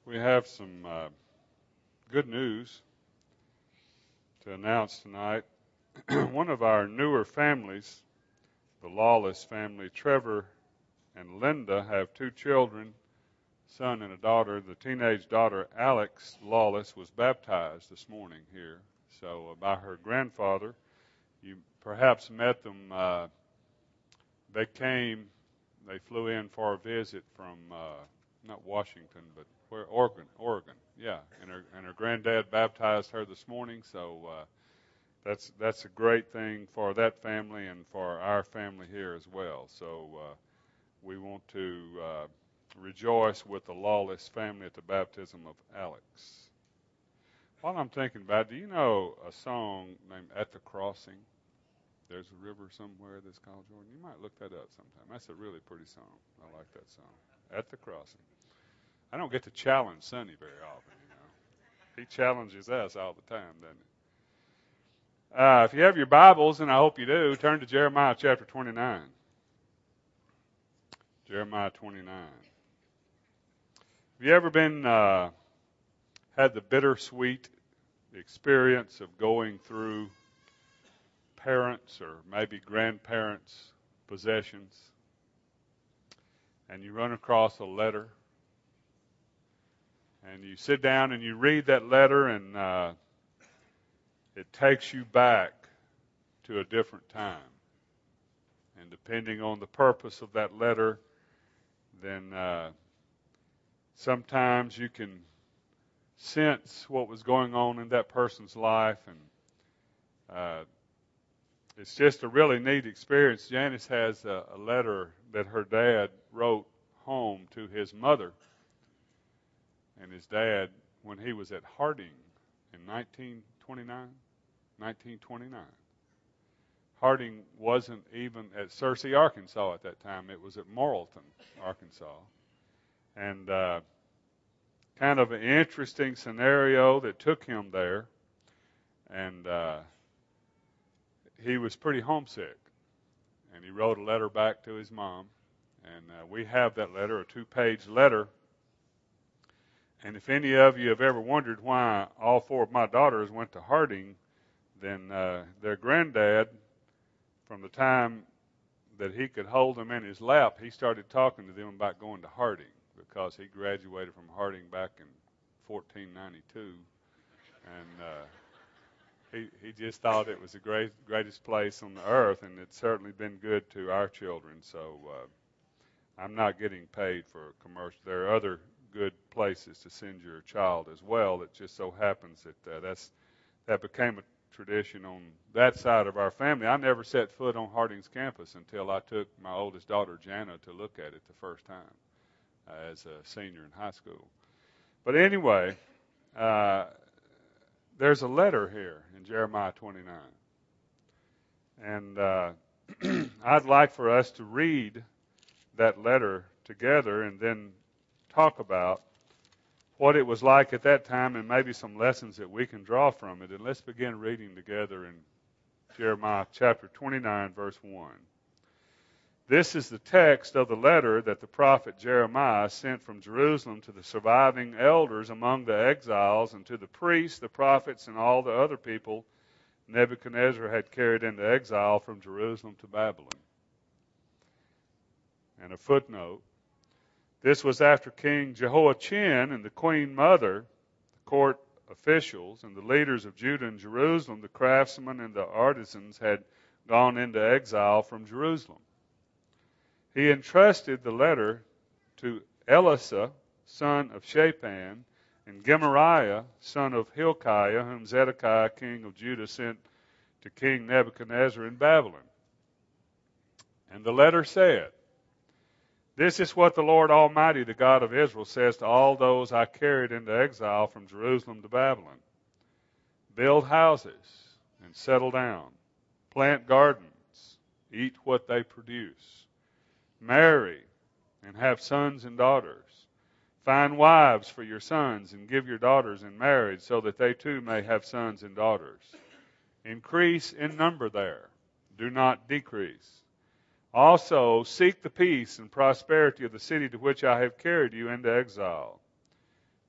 We have some good news to announce tonight. One of our newer families, the Lawless family, Trevor and Linda, have two children, a son and a daughter. The teenage daughter, Alex Lawless, was baptized this morning here. So by her grandfather. You perhaps met them. They flew in for a visit from not Washington, but where? Oregon. Yeah, and her granddad baptized her this morning. So that's a great thing for that family and for our family here as well. So we want to rejoice with the Lawless family at the baptism of Alex. While I'm thinking about it, do you know a song named "At the Crossing"? There's a river somewhere that's called Jordan. You might look that up sometime. That's a really pretty song. I like that song. At the Crossing. I don't get to challenge Sonny very often, you know. He challenges us all the time, doesn't he? If you have your Bibles, and I hope you do, turn to Jeremiah chapter 29. Jeremiah 29. Have you ever had the bittersweet experience of going through parents or maybe grandparents' possessions, and you run across a letter, and you sit down and you read that letter, and it takes you back to a different time. And depending on the purpose of that letter, then sometimes you can sense what was going on in that person's life, and it's just a really neat experience. Janice has a letter that her dad wrote home to his mother and his dad when he was at Harding in 1929. Harding wasn't even at Searcy, Arkansas at that time. It was at Morrilton, Arkansas. And kind of an interesting scenario that took him there. And he was pretty homesick, and he wrote a letter back to his mom, and we have that letter, a 2-page letter. And if any of you have ever wondered why all 4 of my daughters went to Harding, then their granddad, from the time that he could hold them in his lap, he started talking to them about going to Harding, because he graduated from Harding back in 1492, and He just thought it was the greatest place on the earth, and it's certainly been good to our children. So I'm not getting paid for commercial. There are other good places to send your child as well. It just so happens that that became a tradition on that side of our family. I never set foot on Harding's campus until I took my oldest daughter, Jana, to look at it the first time as a senior in high school. But anyway, there's a letter here in Jeremiah 29. And I'd like for us to read that letter together and then talk about what it was like at that time and maybe some lessons that we can draw from it. And let's begin reading together in Jeremiah chapter 29, verse 1. This is the text of the letter that the prophet Jeremiah sent from Jerusalem to the surviving elders among the exiles, and to the priests, the prophets, and all the other people Nebuchadnezzar had carried into exile from Jerusalem to Babylon. And a footnote. This was after King Jehoiachin and the queen mother, the court officials, and the leaders of Judah and Jerusalem, the craftsmen and the artisans, had gone into exile from Jerusalem. He entrusted the letter to Elisha, son of Shaphan, and Gemariah, son of Hilkiah, whom Zedekiah, king of Judah, sent to King Nebuchadnezzar in Babylon. And the letter said, "This is what the Lord Almighty, the God of Israel, says to all those I carried into exile from Jerusalem to Babylon. Build houses and settle down. Plant gardens. Eat what they produce. Marry and have sons and daughters. Find wives for your sons and give your daughters in marriage, so that they too may have sons and daughters. Increase in number there. Do not decrease. Also, seek the peace and prosperity of the city to which I have carried you into exile.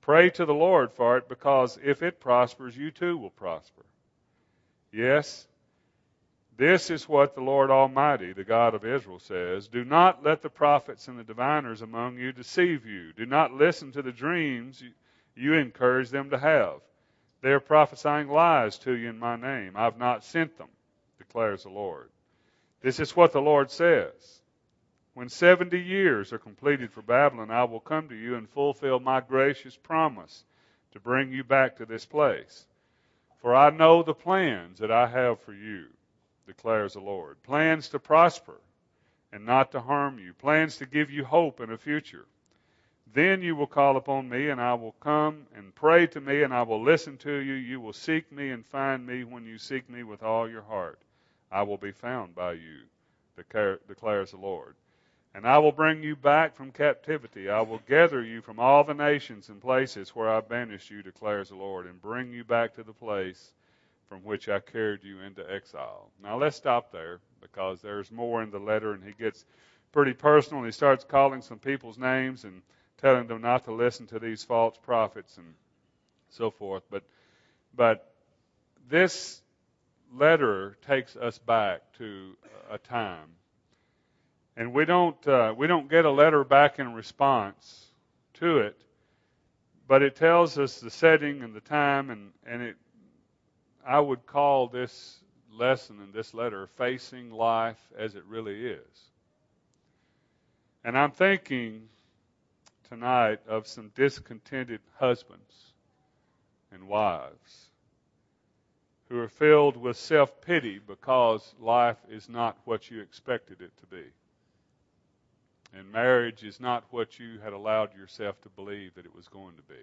Pray to the Lord for it, because if it prospers, you too will prosper. Yes, this is what the Lord Almighty, the God of Israel, says. Do not let the prophets and the diviners among you deceive you. Do not listen to the dreams you encourage them to have. They are prophesying lies to you in my name. I have not sent them, declares the Lord. This is what the Lord says. When 70 years are completed for Babylon, I will come to you and fulfill my gracious promise to bring you back to this place. For I know the plans that I have for you, declares the Lord. Plans to prosper and not to harm you. Plans to give you hope and a future. Then you will call upon me, and I will come, and pray to me, and I will listen to you. You will seek me and find me when you seek me with all your heart. I will be found by you, declares the Lord. And I will bring you back from captivity. I will gather you from all the nations and places where I banished you, declares the Lord, and bring you back to the place from which I carried you into exile. Now let's stop there, because there's more in the letter, and he gets pretty personal, and he starts calling some people's names and telling them not to listen to these false prophets and so forth. But this letter takes us back to a time. And we don't get a letter back in response to it, but it tells us the setting and the time, and it, I would call this lesson in this letter facing life as it really is. And I'm thinking tonight of some discontented husbands and wives who are filled with self-pity because life is not what you expected it to be. And marriage is not what you had allowed yourself to believe that it was going to be.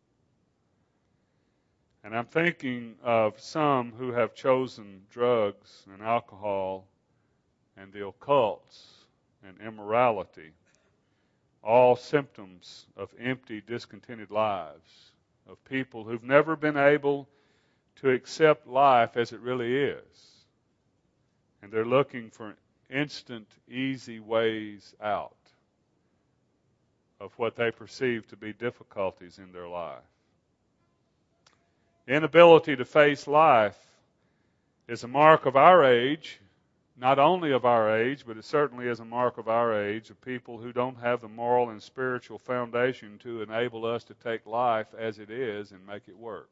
And I'm thinking of some who have chosen drugs and alcohol and the occults and immorality, all symptoms of empty, discontented lives, of people who've never been able to accept life as it really is. And they're looking for instant, easy ways out of what they perceive to be difficulties in their life. Inability to face life is a mark of our age, not only of our age, but it certainly is a mark of our age, of people who don't have the moral and spiritual foundation to enable us to take life as it is and make it work.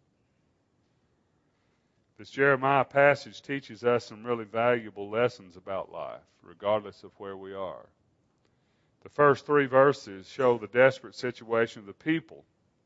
This Jeremiah passage teaches us some really valuable lessons about life, regardless of where we are. The first 3 verses show the desperate situation of the people.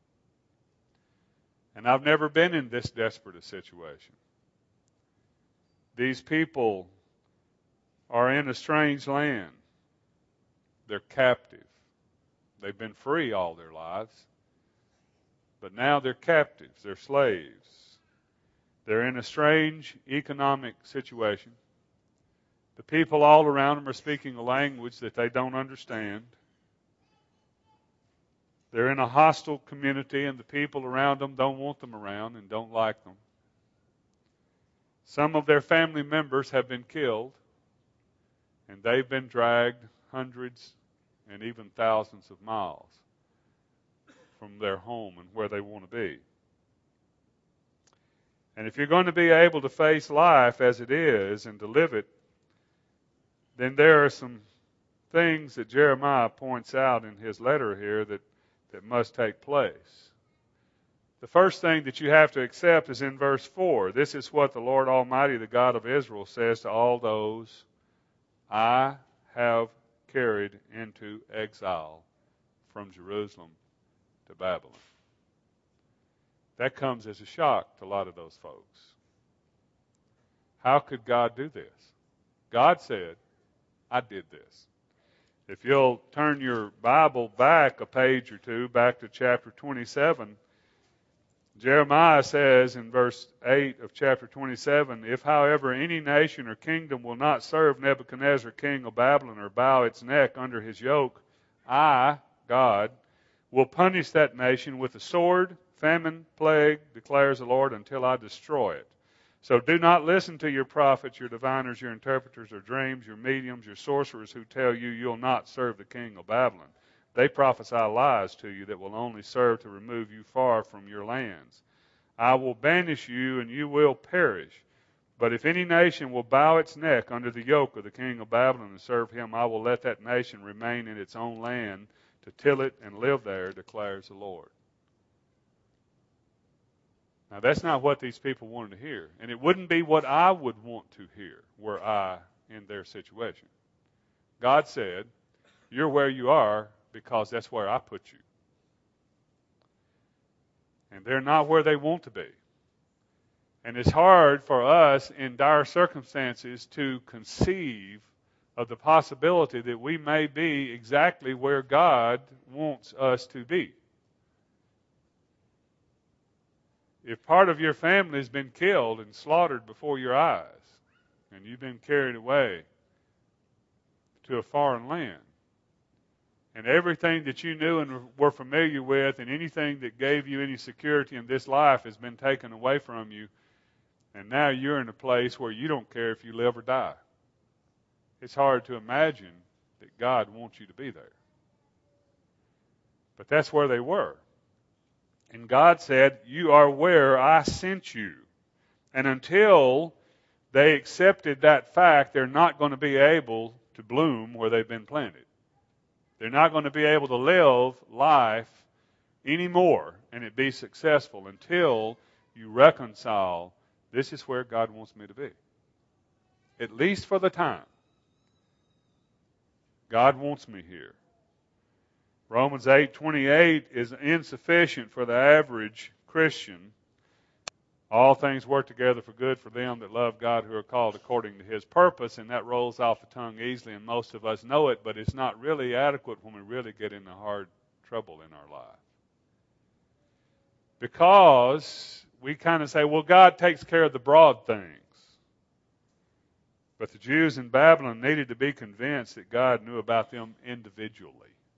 And I've never been in this desperate a situation. These people are in a strange land. They're captive. They've been free all their lives, but now they're captives. They're slaves. They're in a strange economic situation. The people all around them are speaking a language that they don't understand. They're in a hostile community, and the people around them don't want them around and don't like them. Some of their family members have been killed, and they've been dragged hundreds and even thousands of miles from their home and where they want to be. And if you're going to be able to face life as it is and to live it, then there are some things that Jeremiah points out in his letter here that must take place. The first thing that you have to accept is in verse 4. This is what the Lord Almighty, the God of Israel, says to all those I have carried into exile from Jerusalem to Babylon. That comes as a shock to a lot of those folks. How could God do this? God said, I did this. If you'll turn your Bible back a page or two, back to chapter 27, Jeremiah says in verse 8 of chapter 27, if, however, any nation or kingdom will not serve Nebuchadnezzar, king of Babylon, or bow its neck under his yoke, I, God, will punish that nation with a sword, famine, plague, declares the Lord, until I destroy it. So do not listen to your prophets, your diviners, your interpreters of dreams, your mediums, your sorcerers who tell you you'll not serve the king of Babylon. they prophesy lies to you that will only serve to remove you far from your lands. I will banish you, and you will perish. But if any nation will bow its neck under the yoke of the king of Babylon and serve him, I will let that nation remain in its own land to till it and live there, declares the Lord. Now, that's not what these people wanted to hear. And it wouldn't be what I would want to hear were I in their situation. God said, you're where you are because that's where I put you. And they're not where they want to be. And it's hard for us in dire circumstances to conceive of the possibility that we may be exactly where God wants us to be. If part of your family has been killed and slaughtered before your eyes, and you've been carried away to a foreign land, and everything that you knew and were familiar with, and anything that gave you any security in this life has been taken away from you, and now you're in a place where you don't care if you live or die. It's hard to imagine that God wants you to be there. But that's where they were. And God said, you are where I sent you. And until they accepted that fact, they're not going to be able to bloom where they've been planted. They're not going to be able to live life anymore and it be successful until you reconcile, this is where God wants me to be. At least for the time. God wants me here. Romans 8:28 is insufficient for the average Christian. All things work together for good for them that love God, who are called according to His purpose, and that rolls off the tongue easily, and most of us know it, but it's not really adequate when we really get into hard trouble in our life. Because we kind of say, well, God takes care of the broad things. But the Jews in Babylon needed to be convinced that God knew about them individually.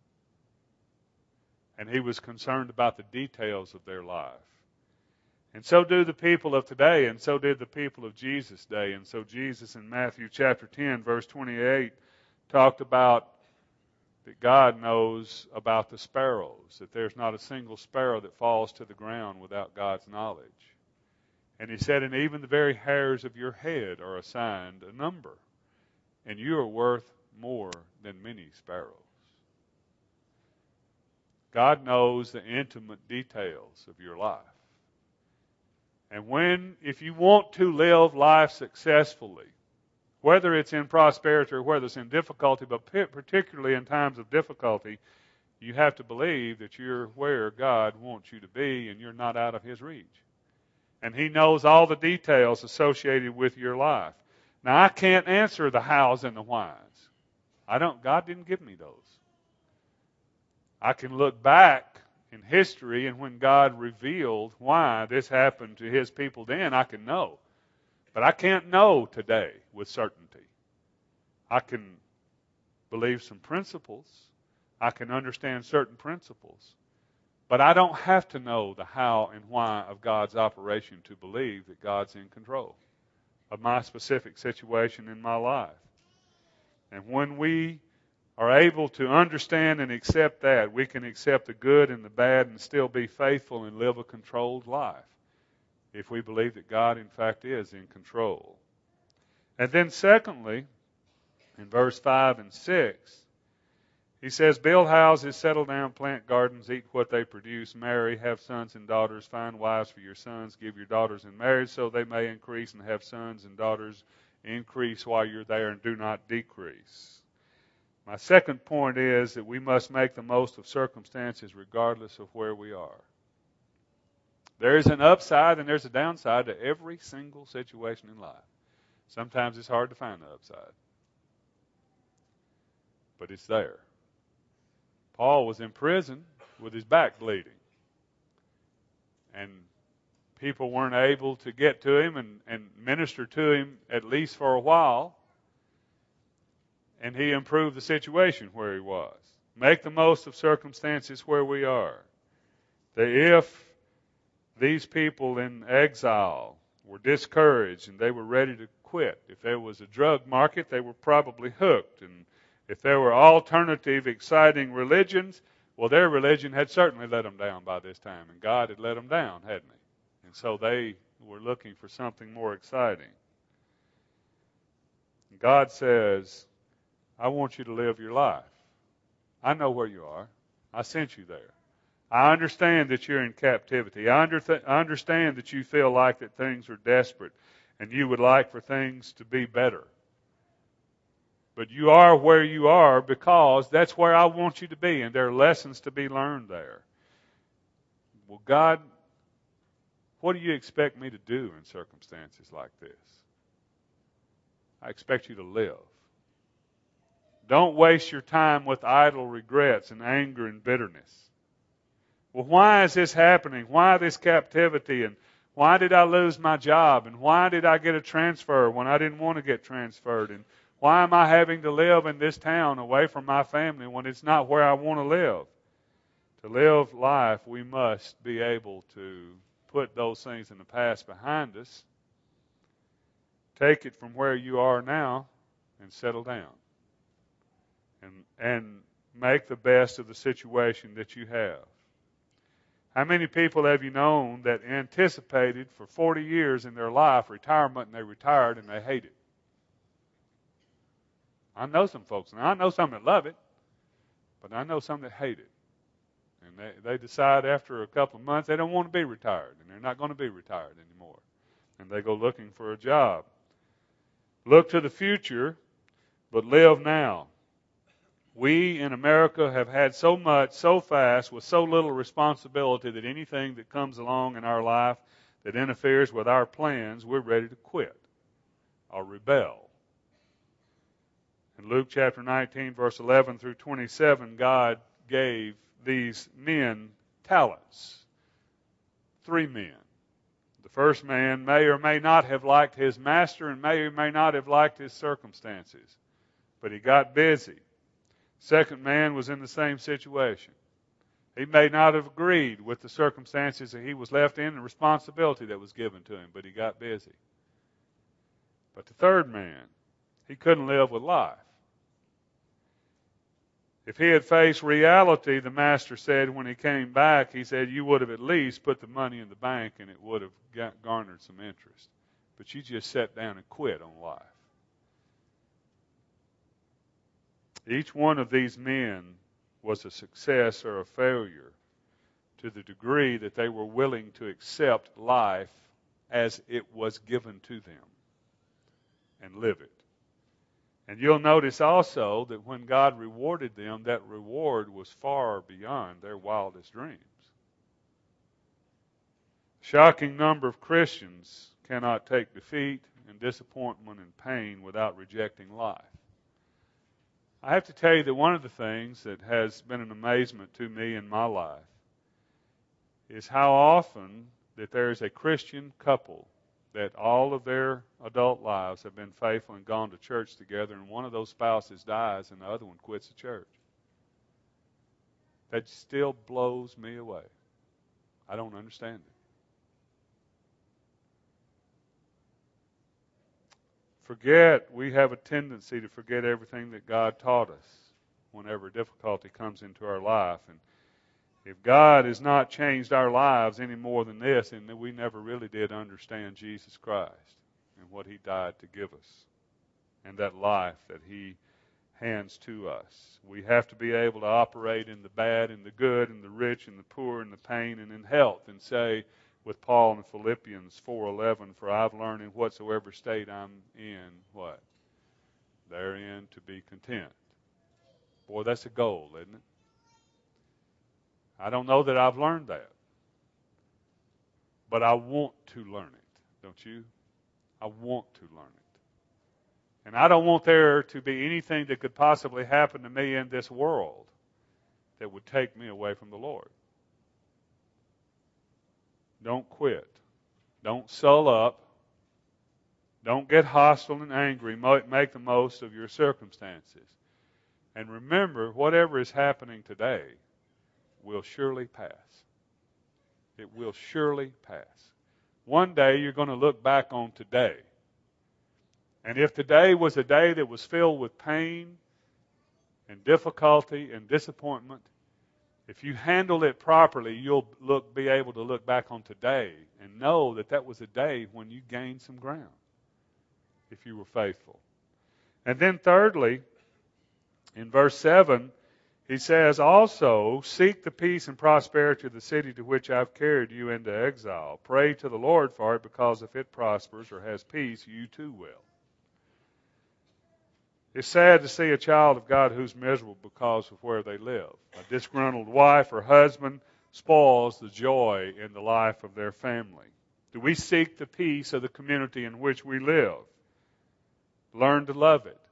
And He was concerned about the details of their life. And so do the people of today, and so did the people of Jesus' day. And so Jesus in Matthew chapter 10, verse 28, talked about that God knows about the sparrows, that there's not a single sparrow that falls to the ground without God's knowledge. And He said, and even the very hairs of your head are assigned a number, and you are worth more than many sparrows. God knows the intimate details of your life. And if you want to live life successfully, whether it's in prosperity or whether it's in difficulty, but particularly in times of difficulty, you have to believe that you're where God wants you to be and you're not out of His reach. And He knows all the details associated with your life. Now, I can't answer the hows and the whys. God didn't give me those. I can look back in history, and when God revealed why this happened to His people then, I can know. But I can't know today with certainty. I can believe some principles. I can understand certain principles. But I don't have to know the how and why of God's operation to believe that God's in control of my specific situation in my life. And when we are able to understand and accept that, we can accept the good and the bad and still be faithful and live a controlled life if we believe that God, in fact, is in control. And then secondly, in verse 5 and 6, He says, build houses, settle down, plant gardens, eat what they produce, marry, have sons and daughters, find wives for your sons, give your daughters in marriage so they may increase and have sons and daughters, increase while you're there and do not decrease. My second point is that we must make the most of circumstances regardless of where we are. There is an upside and there's a downside to every single situation in life. Sometimes it's hard to find the upside. But it's there. Paul was in prison with his back bleeding. And people weren't able to get to him and minister to him at least for a while. And he improved the situation where he was. Make the most of circumstances where we are. If these people in exile were discouraged and they were ready to quit, if there was a drug market, they were probably hooked. And If there were alternative, exciting religions, well, their religion had certainly let them down by this time, and God had let them down, hadn't He? And so they were looking for something more exciting. God says, I want you to live your life. I know where you are. I sent you there. I understand that you're in captivity. I understand that you feel like that things are desperate and you would like for things to be better. But you are where you are because that's where I want you to be, and there are lessons to be learned there. Well, God, what do you expect me to do in circumstances like this? I expect you to live. Don't waste your time with idle regrets and anger and bitterness. Well, why is this happening? Why this captivity? And why did I lose my job? And why did I get a transfer when I didn't want to get transferred? And why am I having to live in this town away from my family when it's not where I want to live? To live life, we must be able to put those things in the past behind us, take it from where you are now, and settle down. And make the best of the situation that you have. How many people have you known that anticipated for 40 years in their life retirement, and they retired and they hate it? I know some folks, and I know some that love it, but I know some that hate it. And they decide after a couple of months they don't want to be retired, and they're not going to be retired anymore. And they go looking for a job. Look to the future, but live now. We in America have had so much, so fast, with so little responsibility that anything that comes along in our life that interferes with our plans, we're ready to quit or rebel. In Luke chapter 19, verse 11 through 27, God gave these men talents. 3 men. The first man may or may not have liked his master and may or may not have liked his circumstances, but he got busy. Second man was in the same situation. He may not have agreed with the circumstances that he was left in and the responsibility that was given to him, but he got busy. But the third man, he couldn't live with life. If he had faced reality, the master said when he came back, he said, you would have at least put the money in the bank and it would have garnered some interest. But you just sat down and quit on life. Each one of these men was a success or a failure to the degree that they were willing to accept life as it was given to them and live it. And you'll notice also that when God rewarded them, that reward was far beyond their wildest dreams. A shocking number of Christians cannot take defeat and disappointment and pain without rejecting life. I have to tell you that one of the things that has been an amazement to me in my life is how often that there is a Christian couple that all of their adult lives have been faithful and gone to church together, and one of those spouses dies and the other one quits the church. That still blows me away. I don't understand it. We have a tendency to forget everything that God taught us whenever difficulty comes into our life. And if God has not changed our lives any more than this, then we never really did understand Jesus Christ and what He died to give us and that life that He hands to us. We have to be able to operate in the bad and the good and the rich and the poor and the pain and in health and say with Paul in Philippians 4:11, for I've learned in whatsoever state I'm in, what? Therein to be content. Boy, that's a goal, isn't it? I don't know that I've learned that. But I want to learn it, don't you? I want to learn it. And I don't want there to be anything that could possibly happen to me in this world that would take me away from the Lord. Don't quit. Don't sull up. Don't get hostile and angry. Make the most of your circumstances. And remember, whatever is happening today will surely pass. It will surely pass. One day you're going to look back on today. And if today was a day that was filled with pain and difficulty and disappointment, if you handle it properly, you'll be able to look back on today and know that that was a day when you gained some ground, if you were faithful. And then thirdly, in verse 7, he says, also, seek the peace and prosperity of the city to which I've carried you into exile. Pray to the Lord for it, because if it prospers or has peace, you too will. It's sad to see a child of God who's miserable because of where they live. A disgruntled wife or husband spoils the joy in the life of their family. Do we seek the peace of the community in which we live? Learn to love it.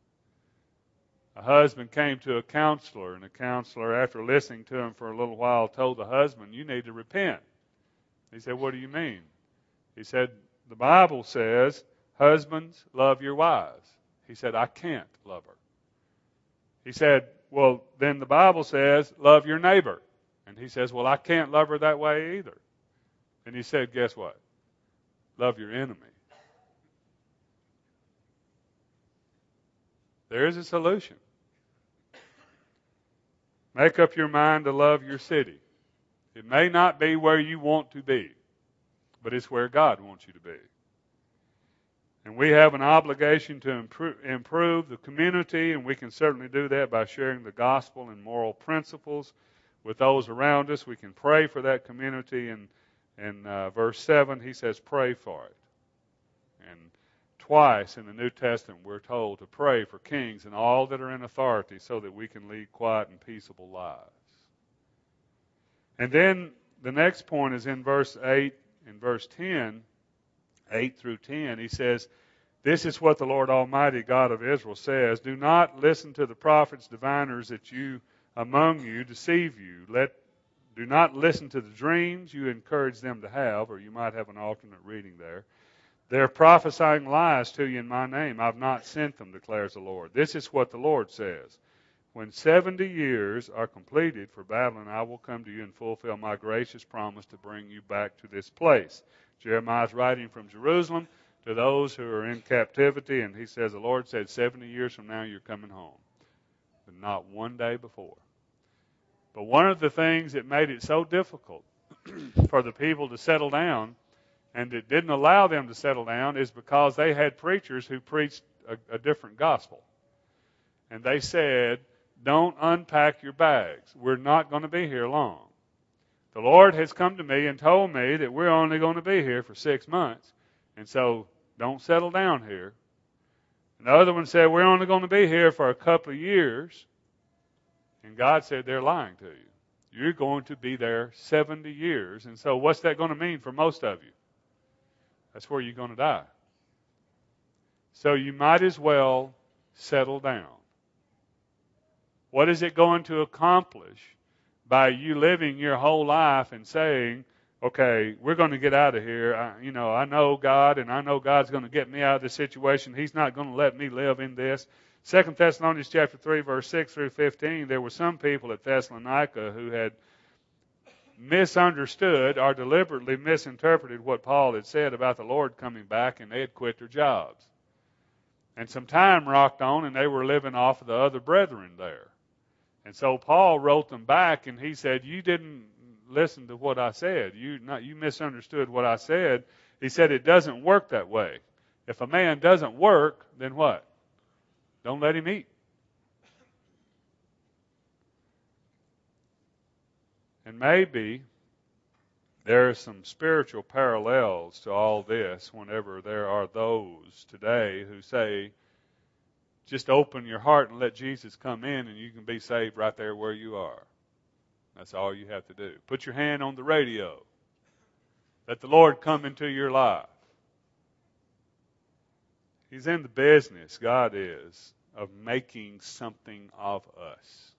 A husband came to a counselor, and the counselor, after listening to him for a little while, told the husband, you need to repent. He said, what do you mean? He said, the Bible says, husbands, love your wives. He said, I can't love her. He said, well, then the Bible says, love your neighbor. And he says, well, I can't love her that way either. And he said, guess what? Love your enemy. There is a solution. Make up your mind to love your city. It may not be where you want to be, but it's where God wants you to be. And we have an obligation to improve the community, and we can certainly do that by sharing the gospel and moral principles with those around us. We can pray for that community. In verse 7, he says, pray for it. And twice in the New Testament, we're told to pray for kings and all that are in authority so that we can lead quiet and peaceable lives. And then the next point is in verse 8 and verse 10, 8 through 10. He says, this is what the Lord Almighty, God of Israel, says. Do not listen to the prophets, diviners that you among you deceive you. Do not listen to the dreams you encourage them to have, or you might have an alternate reading there. They're prophesying lies to you in my name. I've not sent them, declares the Lord. This is what the Lord says. When 70 years are completed for Babylon, I will come to you and fulfill my gracious promise to bring you back to this place. Jeremiah's writing from Jerusalem to those who are in captivity, and he says, the Lord said 70 years from now you're coming home. But not one day before. But one of the things that made it so difficult for the people to settle down, and it didn't allow them to settle down, is because they had preachers who preached a different gospel. And they said, don't unpack your bags. We're not going to be here long. The Lord has come to me and told me that we're only going to be here for 6 months. And so don't settle down here. And the other one said, we're only going to be here for a couple of years. And God said, they're lying to you. You're going to be there 70 years. And so what's that going to mean for most of you? That's where you're going to die. So you might as well settle down. What is it going to accomplish by you living your whole life and saying, okay, we're going to get out of here. I know God, and I know God's going to get me out of this situation. He's not going to let me live in this. 2 Thessalonians chapter 3, verse 6 through 15, there were some people at Thessalonica who had misunderstood or deliberately misinterpreted what Paul had said about the Lord coming back, and they had quit their jobs. And some time rocked on, and they were living off of the other brethren there. And so Paul wrote them back, and he said, you didn't listen to what I said. You misunderstood what I said. He said it doesn't work that way. If a man doesn't work, then what? Don't let him eat. And maybe there are some spiritual parallels to all this whenever there are those today who say, just open your heart and let Jesus come in and you can be saved right there where you are. That's all you have to do. Put your hand on the radio. Let the Lord come into your life. He's in the business, God is, of making something of us.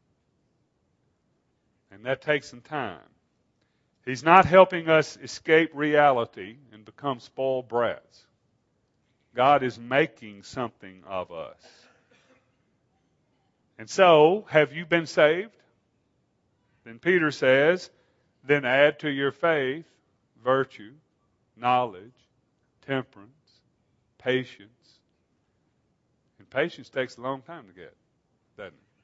And that takes some time. He's not helping us escape reality and become spoiled brats. God is making something of us. And so, have you been saved? Then Peter says, then add to your faith virtue, knowledge, temperance, patience. And patience takes a long time to get, doesn't it?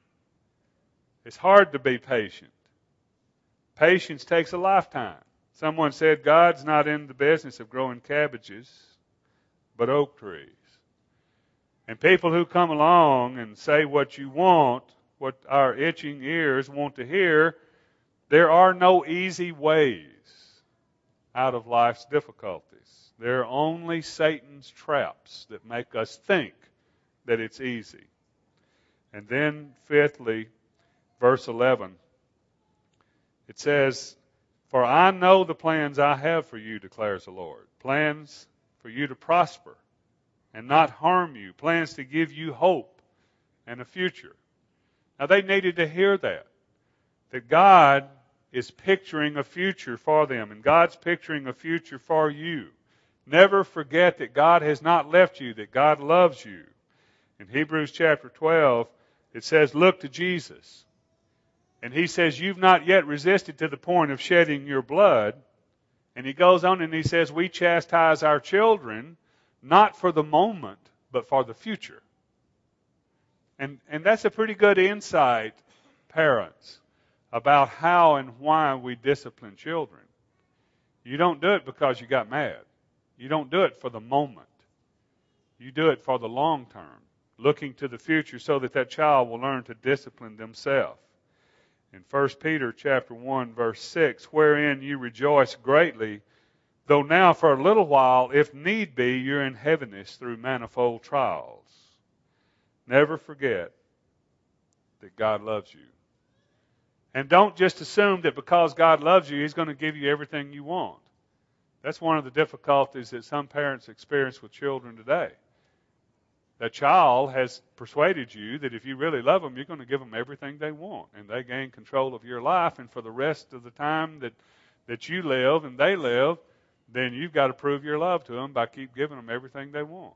It's hard to be patient. Patience takes a lifetime. Someone said God's not in the business of growing cabbages, but oak trees. And people who come along and say what you want, what our itching ears want to hear, there are no easy ways out of life's difficulties. There are only Satan's traps that make us think that it's easy. And then, fifthly, verse 11, it says, "For I know the plans I have for you, declares the Lord. Plans for you to prosper and not harm you. Plans to give you hope and a future." Now, they needed to hear that God is picturing a future for them, and God's picturing a future for you. Never forget that God has not left you, that God loves you. In Hebrews chapter 12, it says, "Look to Jesus." And he says, "You've not yet resisted to the point of shedding your blood." And he goes on and he says, "We chastise our children not for the moment, but for the future." And that's a pretty good insight, parents, about how and why we discipline children. You don't do it because you got mad. You don't do it for the moment. You do it for the long term, looking to the future so that child will learn to discipline themselves. In 1 Peter chapter 1, verse 6, "Wherein you rejoice greatly, though now for a little while, if need be, you're in heaviness through manifold trials." Never forget that God loves you. And don't just assume that because God loves you, He's going to give you everything you want. That's one of the difficulties that some parents experience with children today. That child has persuaded you that if you really love them, you're going to give them everything they want. And they gain control of your life. And for the rest of the time that you live and they live, then you've got to prove your love to them by keep giving them everything they want.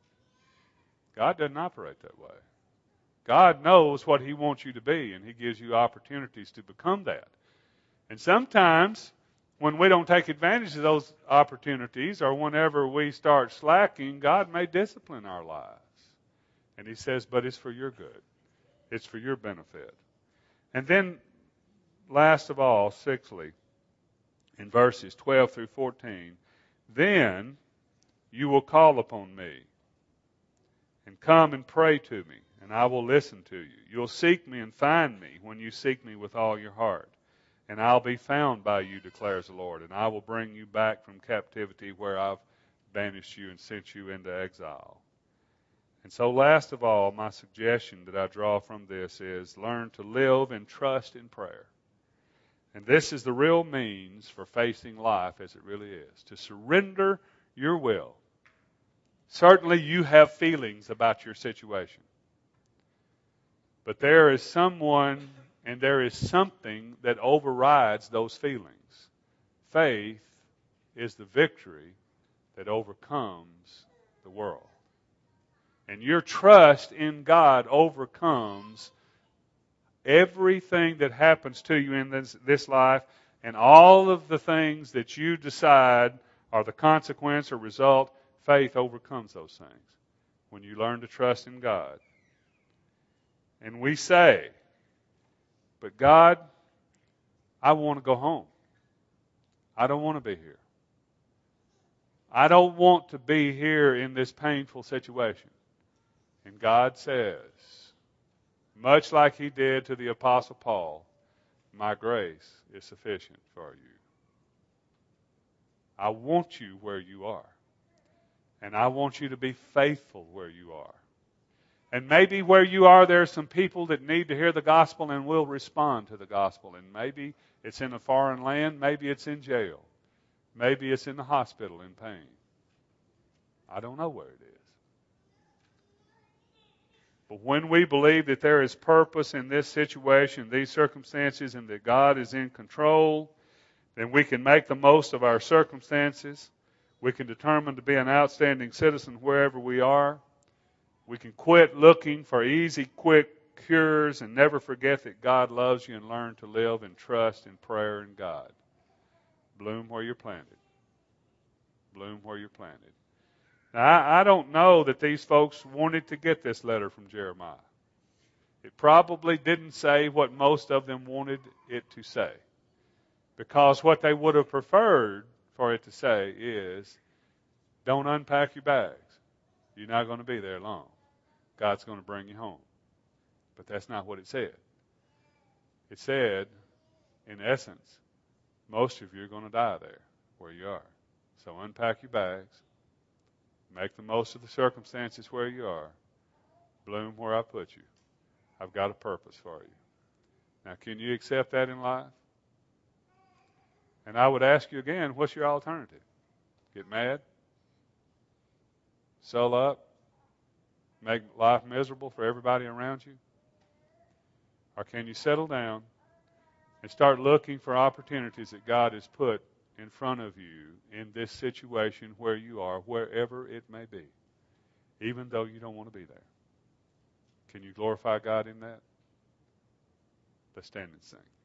God doesn't operate that way. God knows what He wants you to be, and He gives you opportunities to become that. And sometimes, when we don't take advantage of those opportunities, or whenever we start slacking, God may discipline our lives. And He says, but it's for your good. It's for your benefit. And then, last of all, sixthly, in verses 12 through 14, "Then you will call upon me and come and pray to me, and I will listen to you. You'll seek me and find me when you seek me with all your heart. And I'll be found by you, declares the Lord, and I will bring you back from captivity where I've banished you and sent you into exile." And so last of all, my suggestion that I draw from this is learn to live and trust in prayer. And this is the real means for facing life as it really is, to surrender your will. Certainly you have feelings about your situation. But there is someone and there is something that overrides those feelings. Faith is the victory that overcomes the world. And your trust in God overcomes everything that happens to you in this life, and all of the things that you decide are the consequence or result. Faith overcomes those things when you learn to trust in God. And we say, but God, I want to go home. I don't want to be here. I don't want to be here in this painful situation. And God says, much like He did to the Apostle Paul, my grace is sufficient for you. I want you where you are. And I want you to be faithful where you are. And maybe where you are, there are some people that need to hear the gospel and will respond to the gospel. And maybe it's in a foreign land. Maybe it's in jail. Maybe it's in the hospital in pain. I don't know where it is. But when we believe that there is purpose in this situation, these circumstances, and that God is in control, then we can make the most of our circumstances. We can determine to be an outstanding citizen wherever we are. We can quit looking for easy, quick cures and never forget that God loves you and learn to live in trust and prayer in God. Bloom where you're planted. Bloom where you're planted. Now, I don't know that these folks wanted to get this letter from Jeremiah. It probably didn't say what most of them wanted it to say. Because what they would have preferred for it to say is, don't unpack your bags. You're not going to be there long. God's going to bring you home. But that's not what it said. It said, in essence, most of you are going to die there where you are. So unpack your bags. Make the most of the circumstances where you are. Bloom where I put you. I've got a purpose for you. Now, can you accept that in life? And I would ask you again, what's your alternative? Get mad? Sew up? Make life miserable for everybody around you? Or can you settle down and start looking for opportunities that God has put in front of you in this situation where you are, wherever it may be, even though you don't want to be there? Can you glorify God in that? Let's stand and sing.